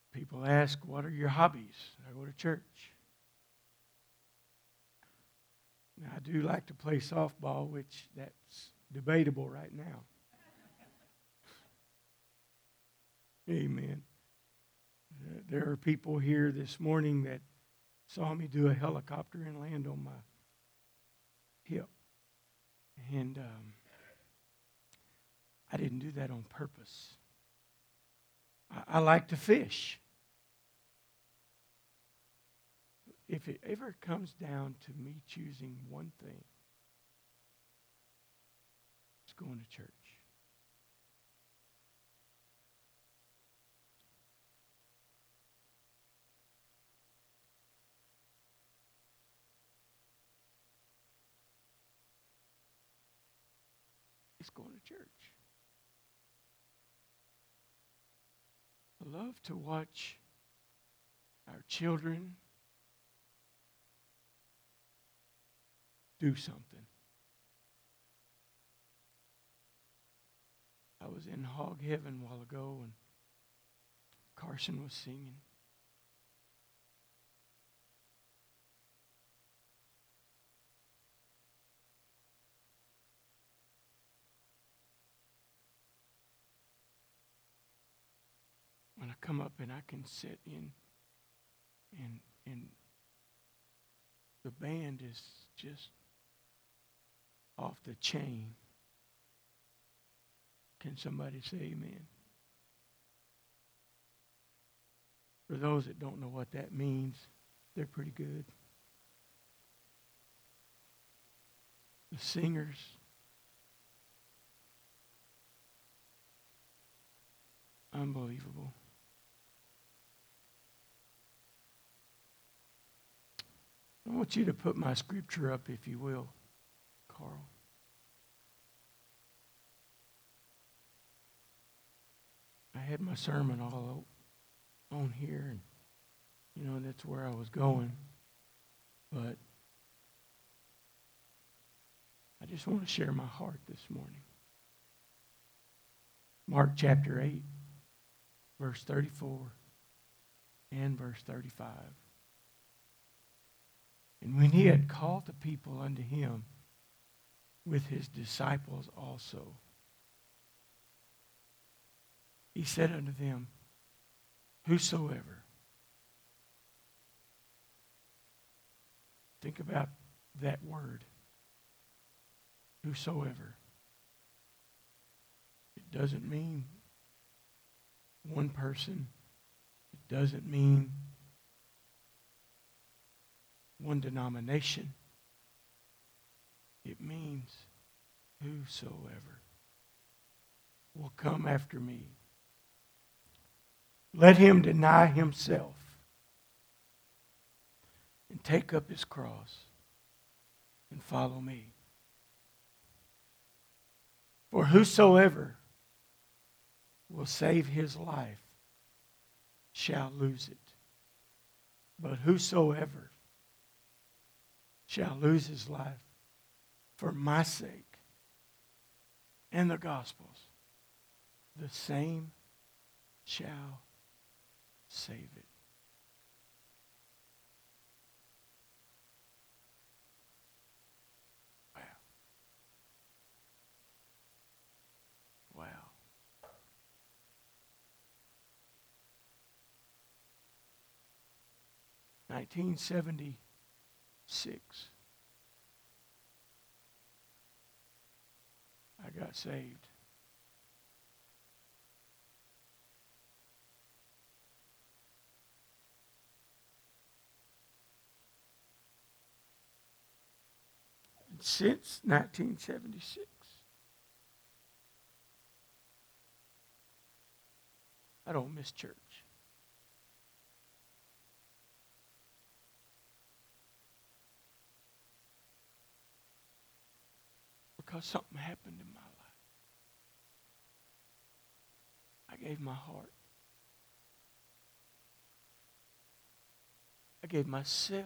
People ask, what are your hobbies? I go to church. Now, I do like to play softball, which that's debatable right now. Amen. There are people here this morning that saw me do a helicopter and land on my hip. And I didn't do that on purpose. I like to fish. If it ever comes down to me choosing one thing, it's going to church. It's going to church. I love to watch our children do something. I was in Hog Heaven a while ago, and Carson was singing. When I come up and I can sit in, and the band is just off the chain. Can somebody say amen? For those that don't know what that means, they're pretty good. The singers, unbelievable. I want you to put my scripture up, if you will, Carl. I had my sermon all on here, and that's where I was going. But I just want to share my heart this morning. Mark chapter 8, verse 34 and verse 35. And when he had called the people unto him with his disciples also, he said unto them, whosoever. Think about that word. Whosoever. It doesn't mean one person. It doesn't mean one denomination. It means whosoever will come after me. Let him deny himself and take up his cross and follow me. For whosoever will save his life shall lose it. But whosoever shall lose his life for my sake and the gospel's, the same shall save it. Wow. Wow. 1976. I got saved. And since 1976, I don't miss church. Because something happened in my life. I gave my heart. I gave myself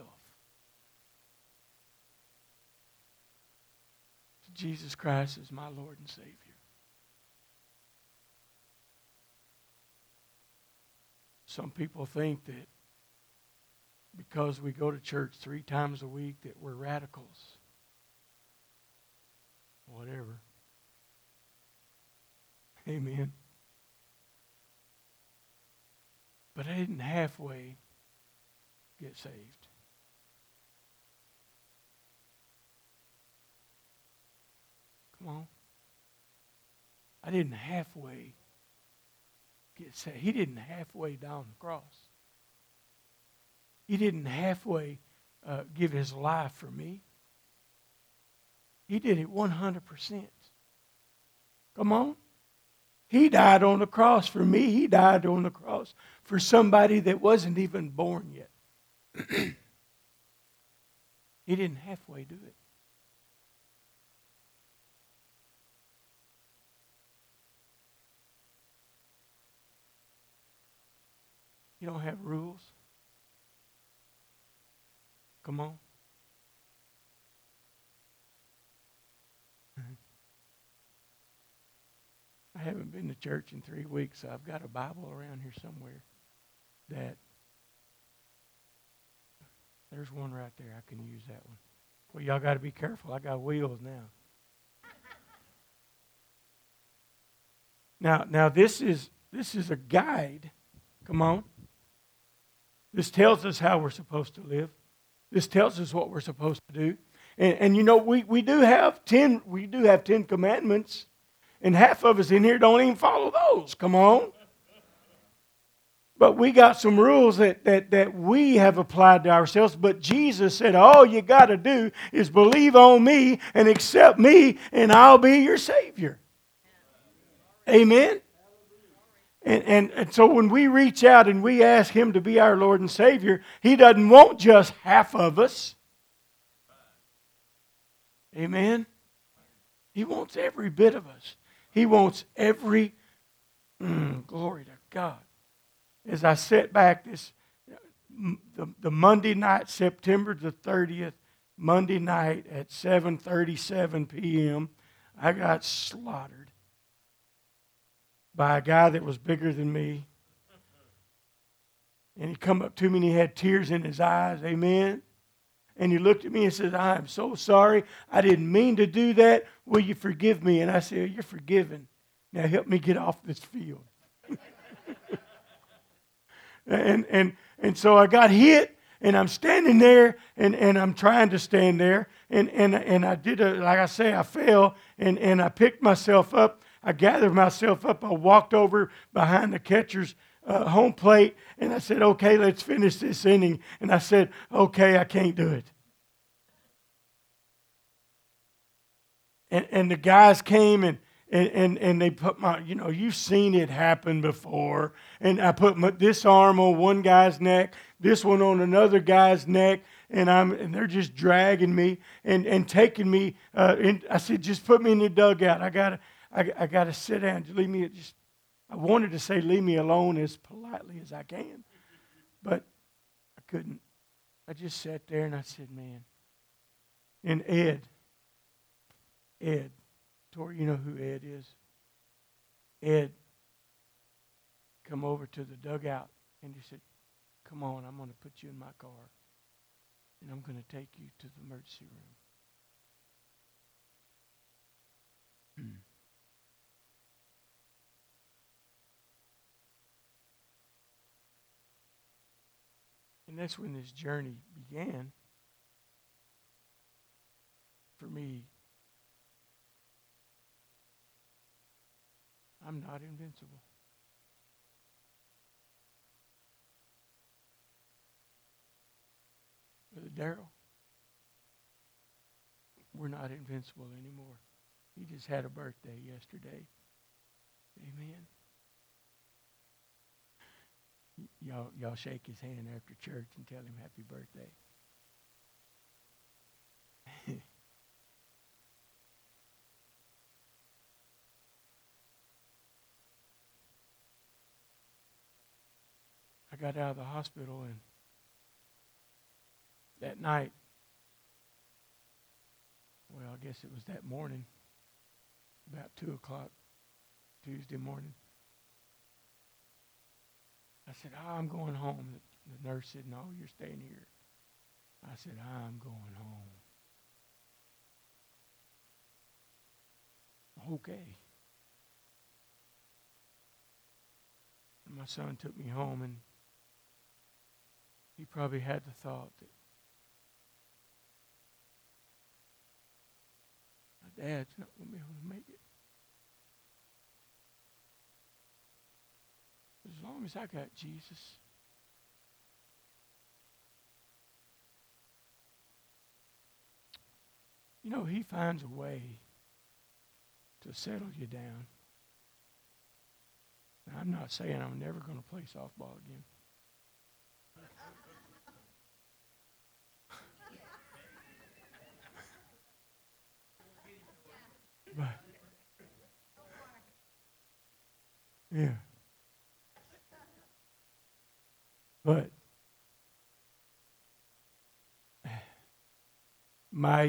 to Jesus Christ as my Lord and Savior. some people think that because we go to church 3 times a week that we're radicals. Whatever. Amen. But I didn't halfway get saved. Come on. I didn't halfway get saved. He didn't halfway down the cross. He didn't halfway give his life for me. He did it 100%. Come on. He died on the cross for me. He died on the cross for somebody that wasn't even born yet. He didn't halfway do it. You don't have rules. Come on. I haven't been to church in 3 weeks, so I've got a Bible around here somewhere that there's one right there. I can use that one. Well, y'all got to be careful. I got wheels now. Now this is a guide. Come on. This tells us how we're supposed to live. This tells us what we're supposed to do. And you know, we do have 10 commandments, and half of us in here don't even follow those. Come on. But we got some rules that we have applied to ourselves. But Jesus said, all you got to do is believe on me and accept me, and I'll be your Savior. Amen? And so when we reach out and we ask Him to be our Lord and Savior, He doesn't want just half of us. Amen? He wants every bit of us. He wants every, glory to God. As I sat back the Monday night, September the 30th, Monday night at 7:37 p.m., I got slaughtered by a guy that was bigger than me. And he come up to me and he had tears in his eyes. Amen. And he looked at me and said, I am so sorry. I didn't mean to do that. Will you forgive me? And I said, you're forgiven. Now help me get off this field. And so I got hit, and I'm standing there, and I'm trying to stand there. And I did, like I say, I fell, and I picked myself up. I gathered myself up. I walked over behind the catcher's home plate, and I said, okay, let's finish this inning. And I said, okay, I can't do it. And the guys came, and they put you've seen it happen before. And I put this arm on one guy's neck, this one on another guy's neck, and they're just dragging me and taking me. I said, just put me in the dugout. I gotta sit down. Just leave me. I wanted to say leave me alone as politely as I can, but I couldn't. I just sat there and I said, man. And Ed, Tori, you know who Ed is? Ed come over to the dugout and he said, come on, I'm going to put you in my car and I'm going to take you to the emergency room. And that's when this journey began for me. I'm not invincible. Brother Darrell, we're not invincible anymore. He just had a birthday yesterday. Amen. Y'all shake his hand after church and tell him happy birthday. I got out of the hospital, and that night, well, I guess it was that morning, about 2 o'clock Tuesday morning, I said, I'm going home. The nurse said, no, you're staying here. I said, I'm going home. Okay. And my son took me home, and he probably had the thought that my dad's not going to be able to make it. As long as I got Jesus, you know, he finds a way to settle you down. Now, I'm not saying I'm never going to play softball again. But, yeah. But my,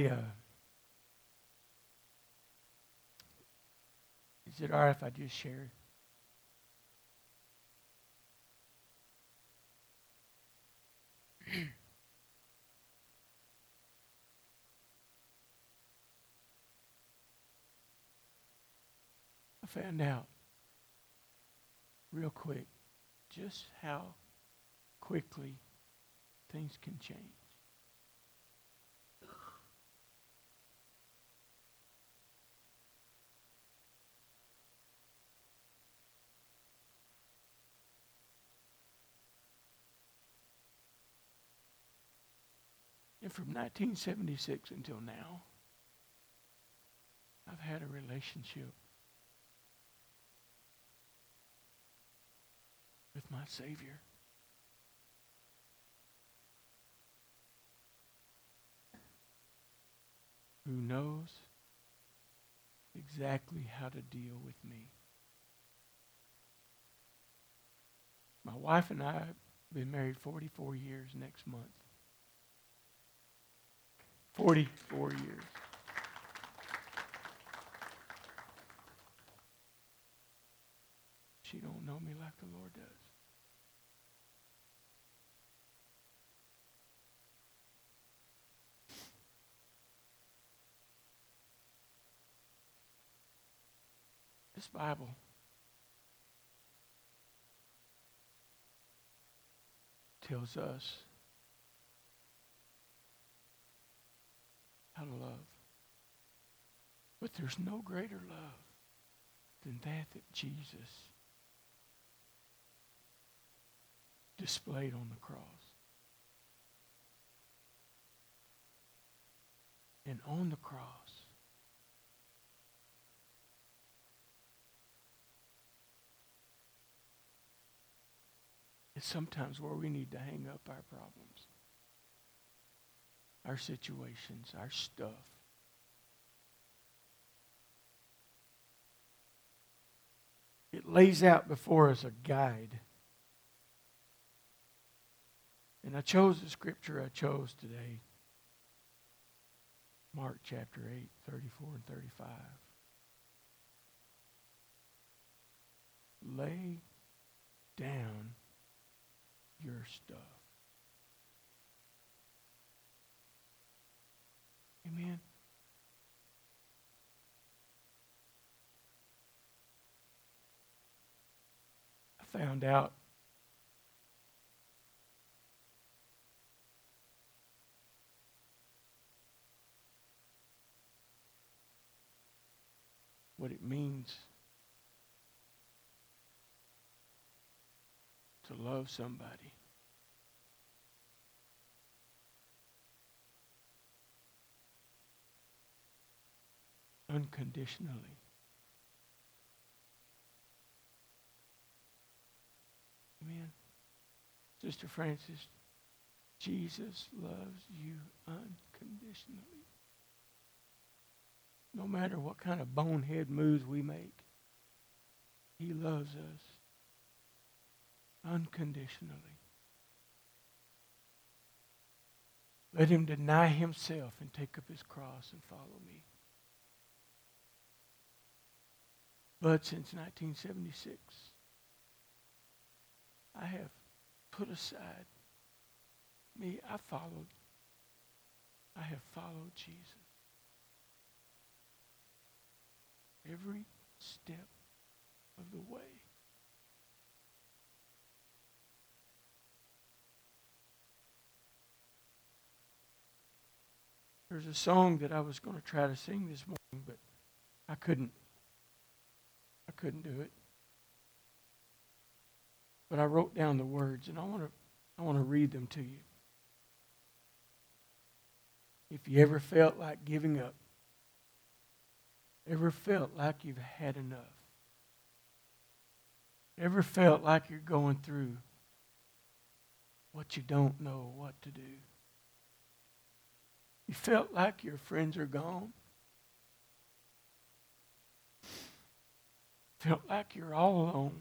is it all right if I just share? I found out real quick just how quickly things can change. And from 1976 until now, I've had a relationship with my Savior. Who knows exactly how to deal with me. My wife and I have been married 44 years next month. 44 years. She don't know me like the Lord does. This Bible tells us how to love. But there's no greater love than that Jesus displayed on the cross. And on the cross, is sometimes where we need to hang up our problems, our situations, our stuff. It lays out before us a guide. And I chose the scripture I chose today. Mark chapter 8, 34 and 35. Lay down your stuff. Amen. I found out what it means to love somebody. Unconditionally. Amen. Sister Francis, Jesus loves you unconditionally. No matter what kind of bonehead moves we make, he loves us unconditionally. Let him deny himself and take up his cross and follow me. But since 1976, I have put aside me. I have followed Jesus. Every step of the way. There's a song that I was going to try to sing this morning, but I couldn't do it. But I wrote down the words, and I want to read them to you. If you ever felt like giving up, ever felt like you've had enough, ever felt like you're going through what you don't know what to do, you felt like your friends are gone, felt like you're all alone,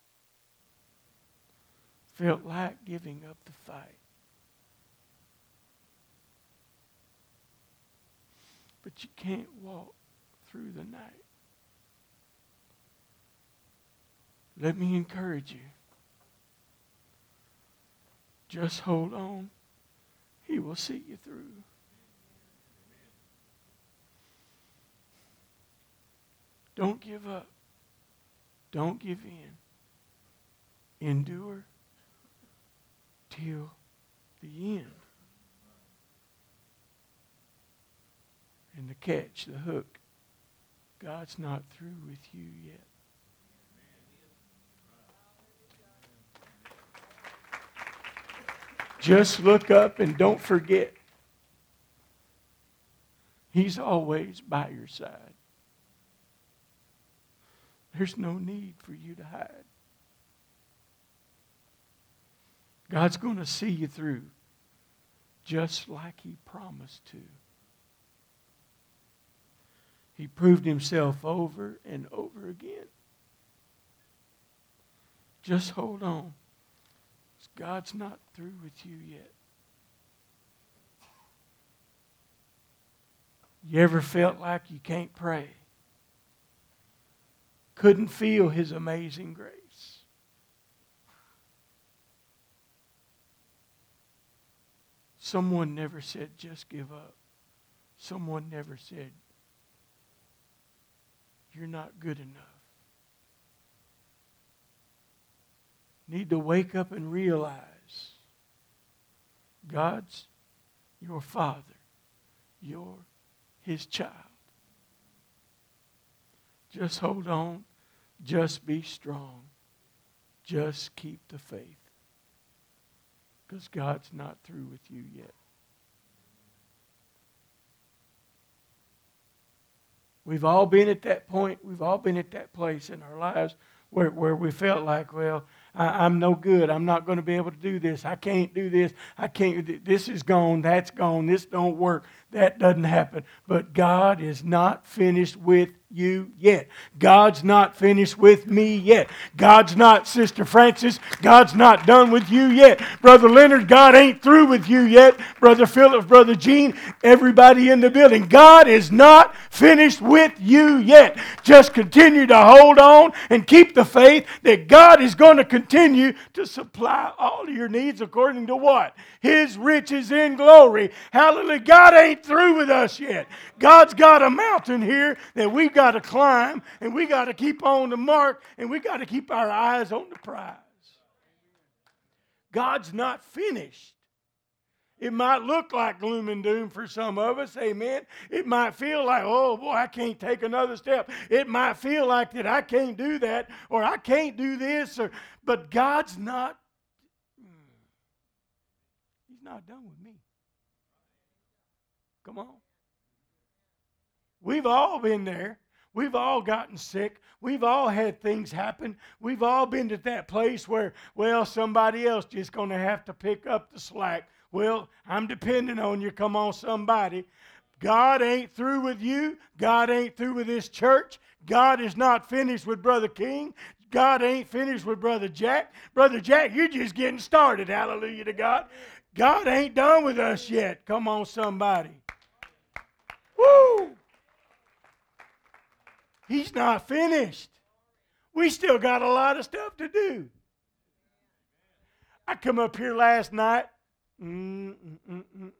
felt like giving up the fight. But you can't walk through the night. Let me encourage you. Just hold on. He will see you through. Don't give up. Don't give in. Endure till the end. And the catch, the hook, God's not through with you yet. Just look up and don't forget. He's always by your side. There's no need for you to hide. God's going to see you through just like He promised to. He proved Himself over and over again. Just hold on. God's not through with you yet. You ever felt like you can't pray? Couldn't feel His amazing grace? Someone never said, just give up. Someone never said, you're not good enough. Need to wake up and realize God's your Father. You're His child. Just hold on. Just be strong. Just keep the faith. Because God's not through with you yet. We've all been at that point. We've all been at that place in our lives where we felt like, well, I'm no good. I'm not going to be able to do this. I can't do this. I can't. This is gone. That's gone. This don't work. That doesn't happen. But God is not finished with you yet. God's not finished with me yet. God's not, Sister Francis, God's not done with you yet. Brother Leonard, God ain't through with you yet. Brother Philip, Brother Gene, everybody in the building. God is not finished with you yet. Just continue to hold on and keep the faith that God is going to continue to supply all of your needs according to what? His riches in glory. Hallelujah. God ain't through with us yet. God's got a mountain here that we've got to climb, and we got to keep on the mark, and we got to keep our eyes on the prize. God's not finished. It might look like gloom and doom for some of us, amen. It might feel like, oh boy, I can't take another step. It might feel like that I can't do that, or I can't do this, but God's not, He's not done with me. Come on. We've all been there. We've all gotten sick. We've all had things happen. We've all been to that place where, well, somebody else just going to have to pick up the slack. Well, I'm depending on you. Come on, somebody. God ain't through with you. God ain't through with this church. God is not finished with Brother King. God ain't finished with Brother Jack. Brother Jack, you're just getting started. Hallelujah to God. God ain't done with us yet. Come on, somebody. Woo! He's not finished. We still got a lot of stuff to do. I come up here last night. Mm-mm-mm-mm-mm.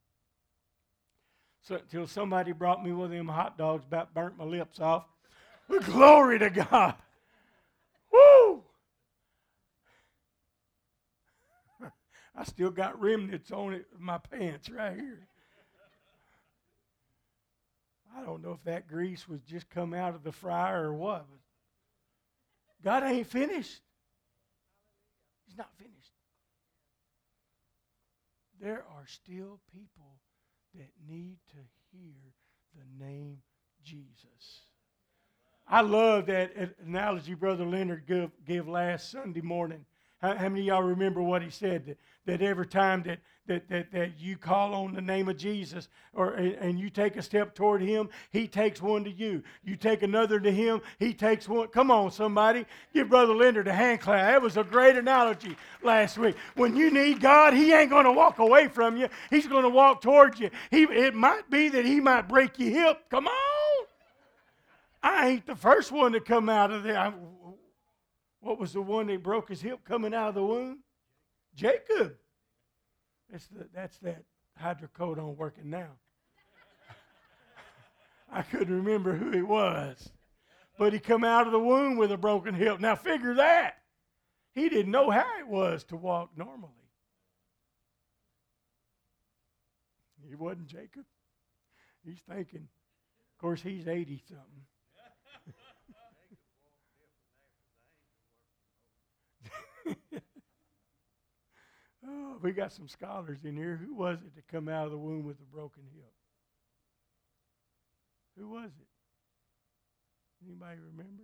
So until somebody brought me one of them hot dogs, about burnt my lips off. Glory to God. Woo! I still got remnants on it, my pants right here. I don't know if that grease was just come out of the fryer or what. But God ain't finished. He's not finished. There are still people that need to hear the name Jesus. I love that analogy Brother Leonard gave last Sunday morning. How many of y'all remember what he said? That every time that you call on the name of Jesus and you take a step toward him, he takes one to you. You take another to him, he takes one. Come on, somebody. Give Brother Leonard a hand clap. That was a great analogy last week. When you need God, he ain't going to walk away from you. He's going to walk towards you. It might be that he might break your hip. Come on. I ain't the first one to come out of there. What was the one that broke his hip coming out of the womb? Jacob. That's that hydrocodone working now. I couldn't remember who it was. But he come out of the womb with a broken hip. Now figure that. He didn't know how it was to walk normally. He wasn't Jacob. He's thinking, of course, he's 80-something. Oh, we got some scholars in here. Who was it to come out of the womb with a broken hip? Who was it? Anybody remember?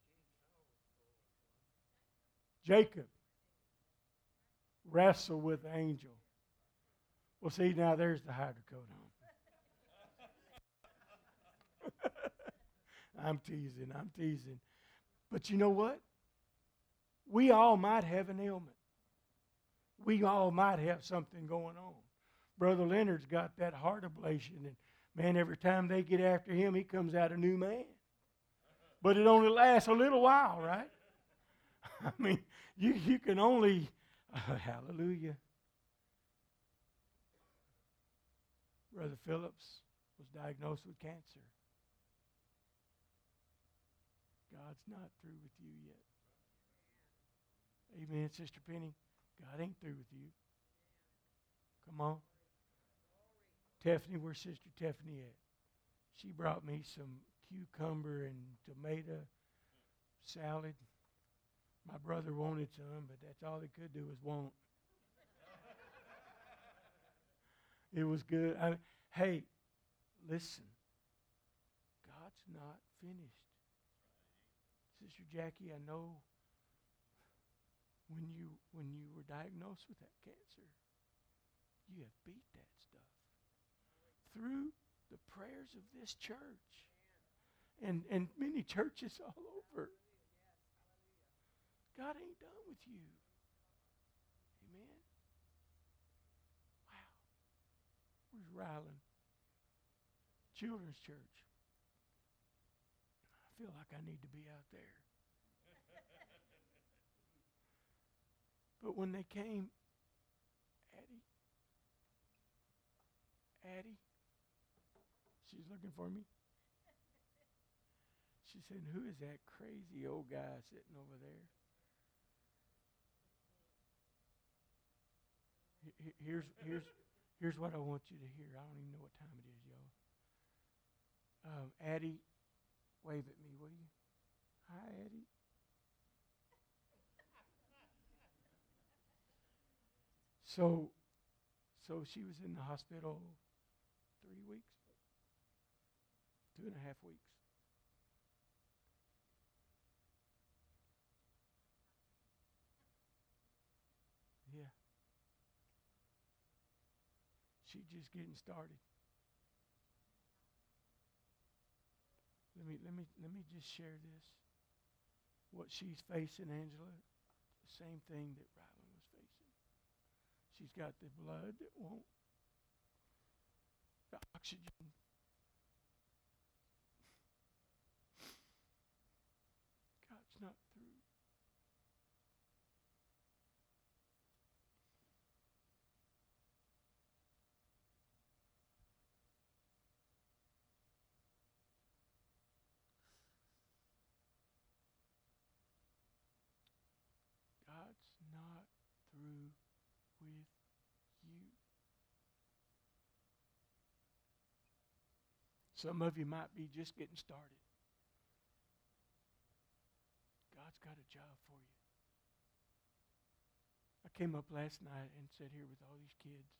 Jacob wrestled with the angel. Well, see, now there's the hydrocodone. I'm teasing. But you know what? We all might have an ailment. We all might have something going on. Brother Leonard's got that heart ablation, and man, every time they get after him, he comes out a new man. But it only lasts a little while, right? I mean, you can only, hallelujah. Brother Phillips was diagnosed with cancer. God's not through with you yet. Amen, Sister Penny. God ain't through with you. Come on. Tiffany, where's Sister Tiffany at? She brought me some cucumber and tomato salad. My brother wanted some, but that's all he could do was want. It was good. Hey, listen. God's not finished. Sister Jackie, I know when you were diagnosed with that cancer, you have beat that stuff through the prayers of this church and many churches all over. God ain't done with you. Amen. Wow. Where's Ryland? Children's Church. I feel like I need to be out there. But when they came, Addie, she's looking for me. She said, "Who is that crazy old guy sitting over there?" Here's what I want you to hear. I don't even know what time it is, y'all. Addie, wave at me, will you? Hi, Addie. So she was in the hospital 3 weeks, 2.5 weeks. Yeah. She's just getting started. Let me just share this. What she's facing, Angela, the same thing that Rylan was facing. She's got the blood that won't, the oxygen. God's not through. through with you. Some of you might be just getting started. God's got a job for you. I came up last night and sat here with all these kids.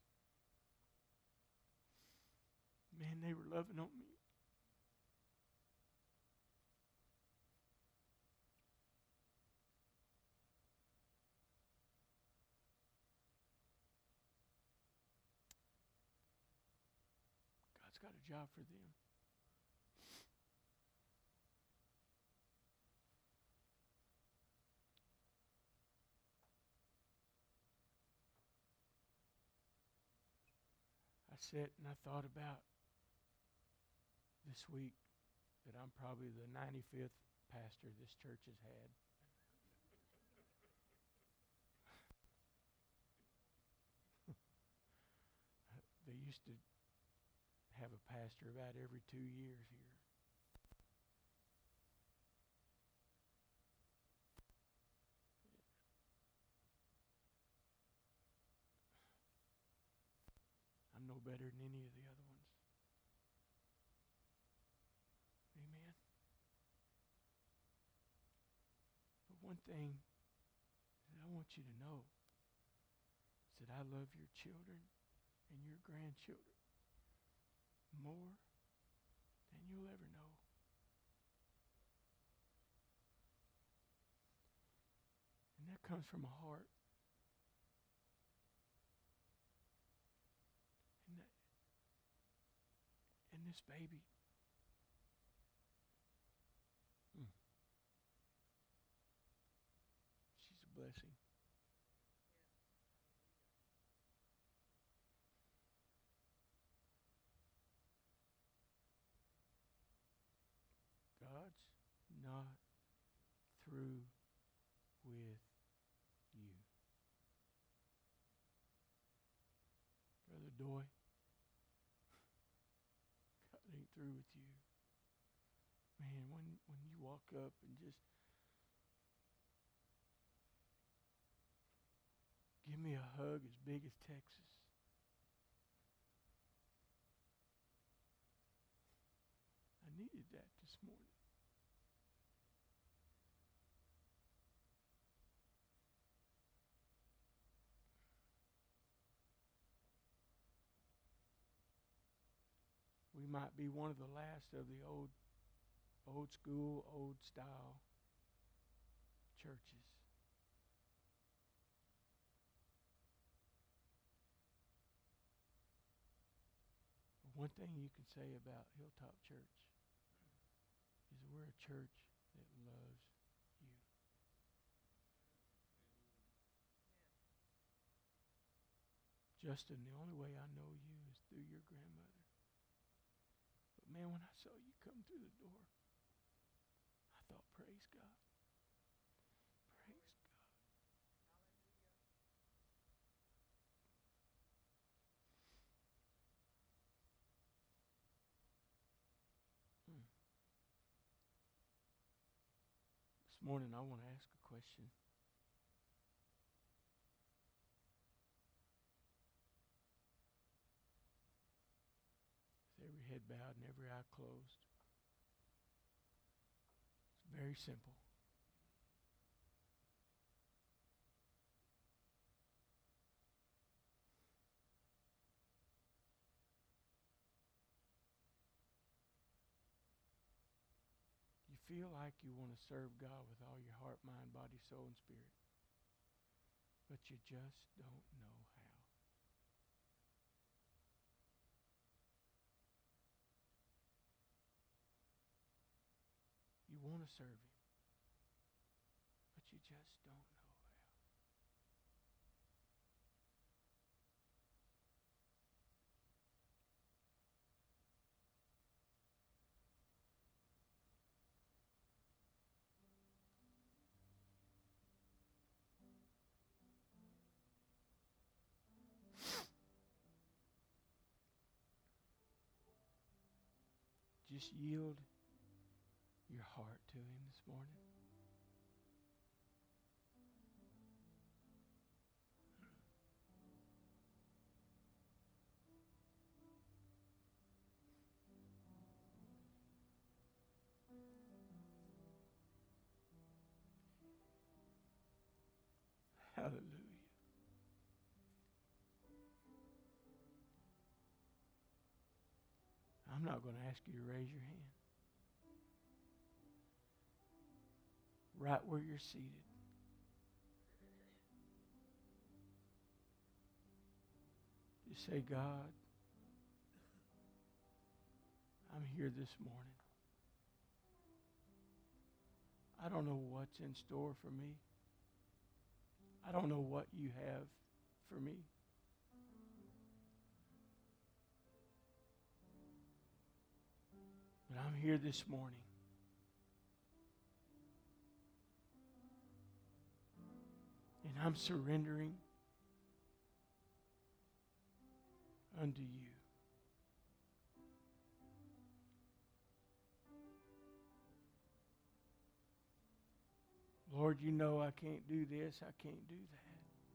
Man, they were loving on me. God's got a job for them. I sat and I thought about this week that I'm probably the 95th pastor this church has had. They used to have a pastor about every 2 years here. I'm no better than any of the other ones. Amen. But one thing that I want you to know is that I love your children and your grandchildren more than you'll ever know. And that comes from a heart. And this baby, she's a blessing. God's not through with you. Brother Doy, God ain't through with you. Man, when you walk up and just give me a hug as big as Texas. I needed that this morning. We might be one of the last of the old school, old style churches. But one thing you can say about Hilltop Church is that we're a church that loves you. Justin, the only way I know you is through your grandmother. But man, when I saw you come through the door, I thought, praise God. Praise God. This morning I want to ask a question. With every head bowed and every eye closed. It's very simple. You feel like you want to serve God with all your heart, mind, body, soul, and spirit, but you just don't know how. You want to serve Him, but you just don't know how. Just yield your heart to Him this morning. Hallelujah. I'm not going to ask you to raise your hand. Right where you're seated. Just say, God, I'm here this morning. I don't know what's in store for me. I don't know what you have for me. But I'm here this morning. And I'm surrendering unto you. Lord, you know I can't do this, I can't do that.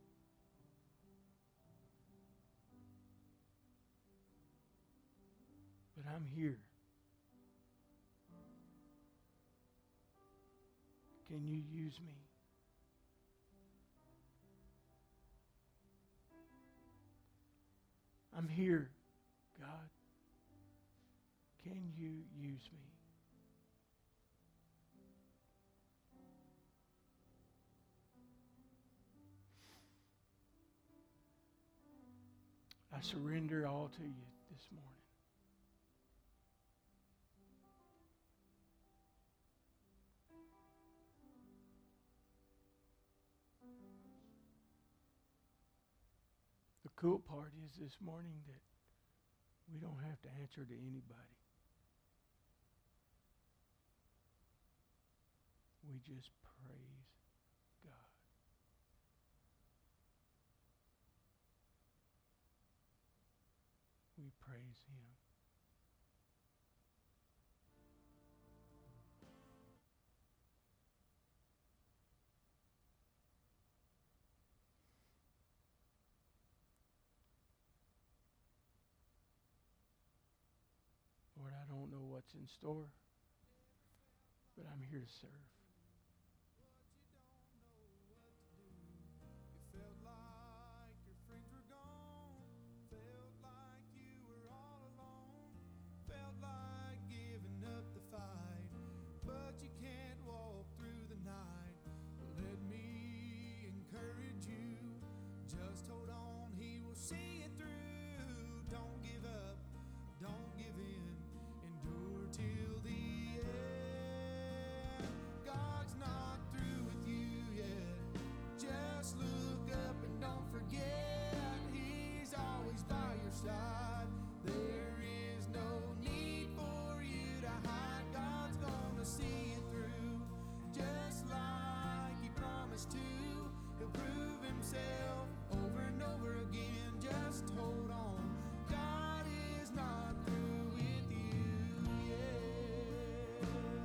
But I'm here. Can you use me? I'm here, God. Can you use me? I surrender all to you this morning. The cool part is this morning that we don't have to answer to anybody. We just praise God. We praise Him. Lord, I don't know what's in store, but I'm here to serve. But you can't walk through the night. Well, let me encourage you. Just hold on, He will see it through. Don't give up, don't give in. Endure till the end. God's not through with you yet. Just look up and don't forget, He's always by your side. There is no need for you to hide. God's gonna see it through, just like He promised to. He'll prove Himself over and over again. Just hold on, God is not through with you yet.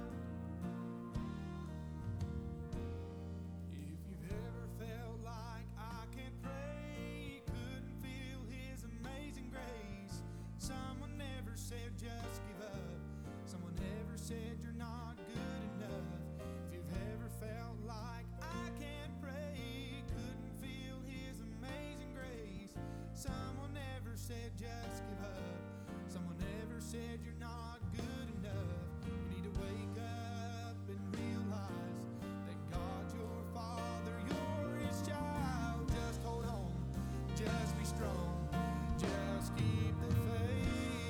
If you've ever felt like I can't pray, couldn't feel His amazing grace, someone never said just give up. Someone never said you're not good enough. If you've ever felt like I can't pray, couldn't feel His amazing grace, someone never said just give up. Someone never said you're not good enough. You need to wake up and realize that God's your Father, you're His child. Just hold on, just be strong, just keep the faith.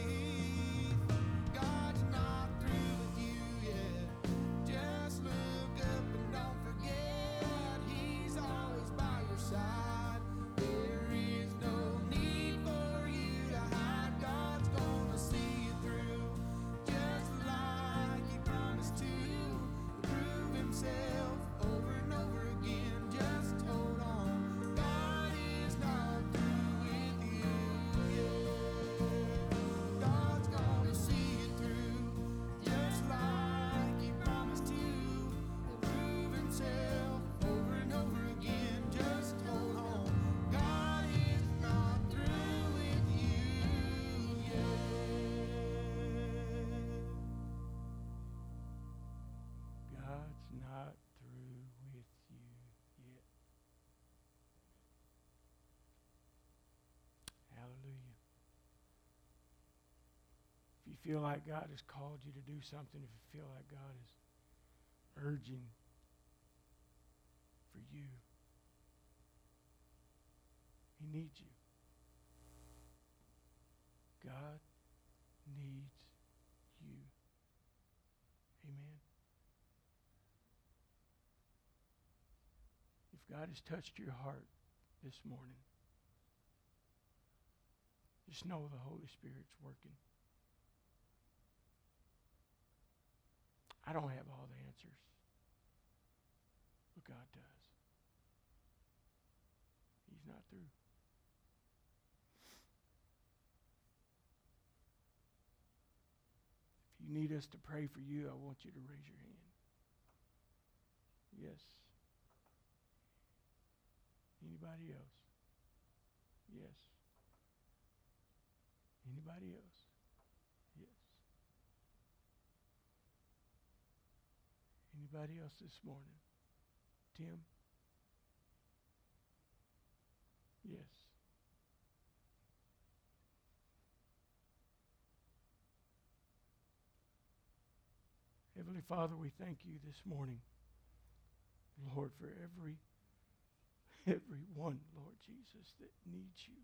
God's not through with you yet. Just look up and don't forget, He's always by your side. There is no need for you to hide. God's gonna see you through, just like He promised to. Prove Himself over and over again. Just hold on, God is not through with you feel like God has called you to do something, if you feel like God is urging for you, He needs you. God needs you. Amen. If God has touched your heart this morning, just know the Holy Spirit's working. I don't have all the answers, but God does. He's not through. If you need us to pray for you, I want you to raise your hand. Yes. Anybody else? Yes. Anybody else? Yes. Anybody else this morning? Tim? Yes. Heavenly Father, we thank you this morning, Lord, for every one, Lord Jesus, that needs you.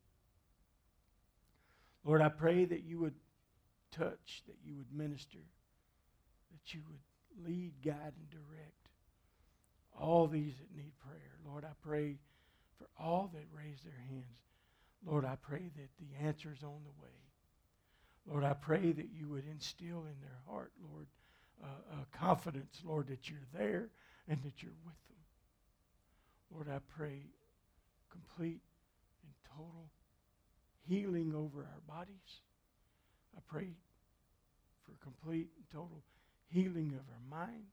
Lord, I pray that you would touch, that you would minister, that you would lead, guide, and direct all these that need prayer. Lord, I pray for all that raise their hands. Lord, I pray that the answer's on the way. Lord, I pray that you would instill in their heart, Lord, confidence, Lord, that you're there and that you're with them. Lord, I pray complete and total healing over our bodies. I pray for complete and total healing of our minds.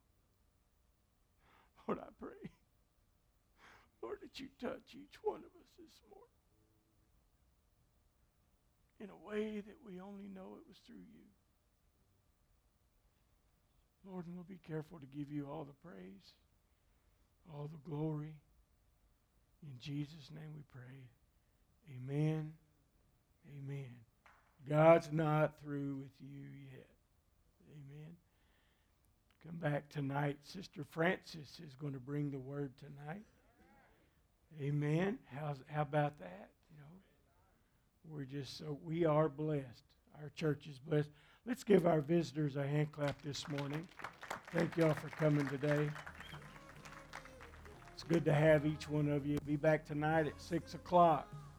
Lord, I pray, Lord, that you touch each one of us this morning in a way that we only know it was through you. Lord, and we'll be careful to give you all the praise, all the glory. In Jesus' name we pray. Amen. Amen. God's not through with you yet. Amen. Come back tonight. Sister Francis is going to bring the word tonight. Amen. How about that? You know, we are blessed. Our church is blessed. Let's give our visitors a hand clap this morning. Thank y'all for coming today. It's good to have each one of you. Be back tonight at 6 o'clock.